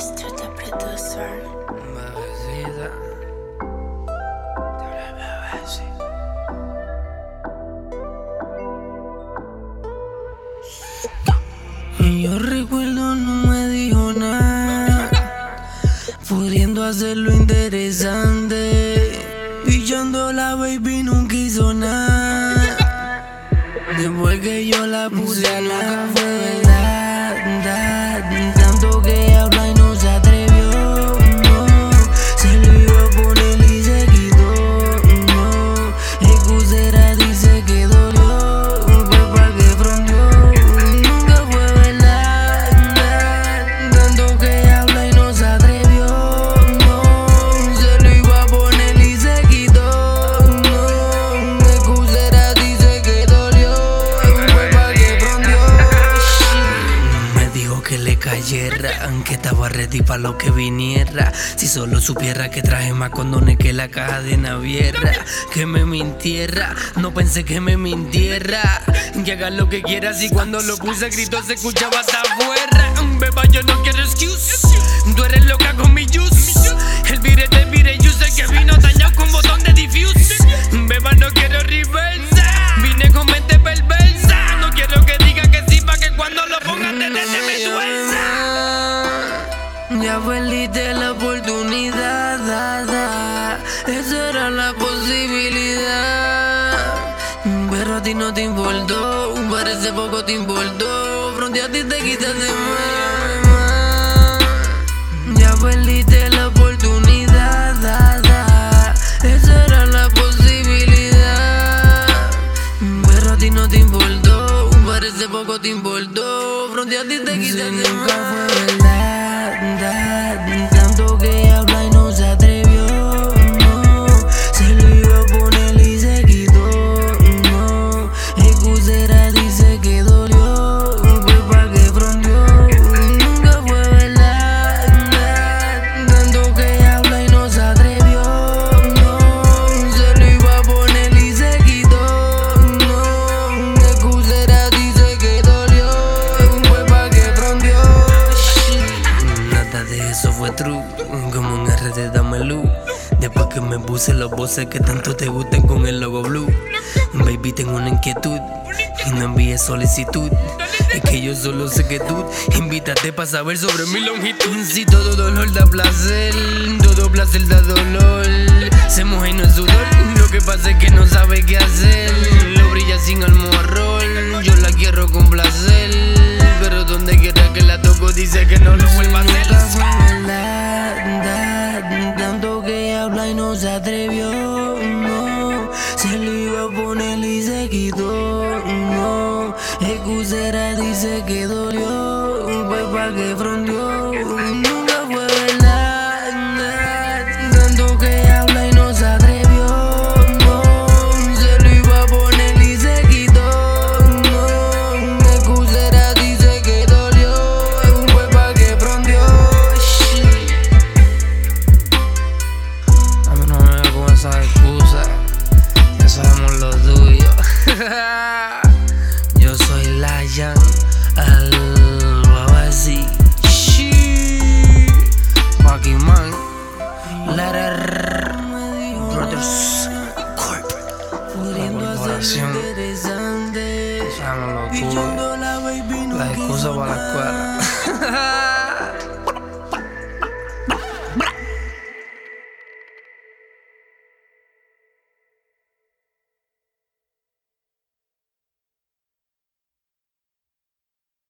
Master the producer. Bebecita, dale bebecita. Y yo recuerdo no me dijo nada, pudiendo hacerlo interesante. Pichando la baby nunca hizo nada. Después que yo la puse a la verdad, tanto que habla y no se atrevió, no. Se lo iba a poner y se quitó, no. Excusera dice que dolió, pues pa' que fronteó. Nunca fue verdad, tanto que habla y no se atrevió, no. Se lo iba a poner y se quitó, no. Excusera dice que dolió, pues pa' que fronteó. Me dijo que le cayera, que estaba ready pa' lo que viniera. Si solo supiera que traje más condones que la caja de naviera. Que me mintiera, no pensé que me mintiera. Que haga lo que quiera, si cuando lo puse grito se escuchaba hasta afuera. Beba, yo no quiero excuse, tú eres loca con mi juice. El vire, yo sé que vino dañado con botón de diffuse. Beba, no quiero reversa, vine con mente perversa. No quiero que diga que sí, pa' que cuando lo pongan de me tuerza. Ya perdiste la oportunidad, esa era la posibilidad. Pero a ti no te importó, parece poco te importó. Pronto a ti te quitaste más. Ya perdiste la oportunidad, esa era la posibilidad. Pero a ti no te importó, parece poco te importó. Pronto a ti te quitaste más. Nunca fue verdad, tanto que habla y no se atrevió, no. Se lo iba a poner y se quitó, no. Excusera dice que dolió, pues pa' que fronteó. Nunca fue verdad, tanto que habla y no se atrevió, no. Se lo iba a poner y se quitó, no. Excusera dice que dolió, pues pa' que fronteó. Nada de eso fue true, como un RD dame luz. Después que me puse los voces que tanto te gustan con el logo blue. Baby, tengo una inquietud y no envíes solicitud. Es que yo solo sé que tú invítate pa' saber sobre mi longitud. Si todo dolor da placer, todo placer da dolor. Se moja y no es sudor, lo que pasa es que no sabe qué hacer. Lo brilla sin almorrol, yo la quiero con placer. Pero donde quiera que la toco dice que no lo vuelva a hacer. Tanto que habla y no se atrevió, no. Se lo iba a poner y se quitó, no. Excusera dice que dolió, pues pa' que fronteó. Nunca fue verdad, tanto que habla y no se atrevió, no. Se lo iba a poner y se quitó, no. Excusera dice que dolió, pues pa' que fronteó. A mí no me vengas con esas excusas, ya sabemos lo tuyo. Yo soy Lion, el Babasi, Pac-Man, Letter Brothers Corp, la corporación. Sabemos lo tuyo, las excusas para la escuela.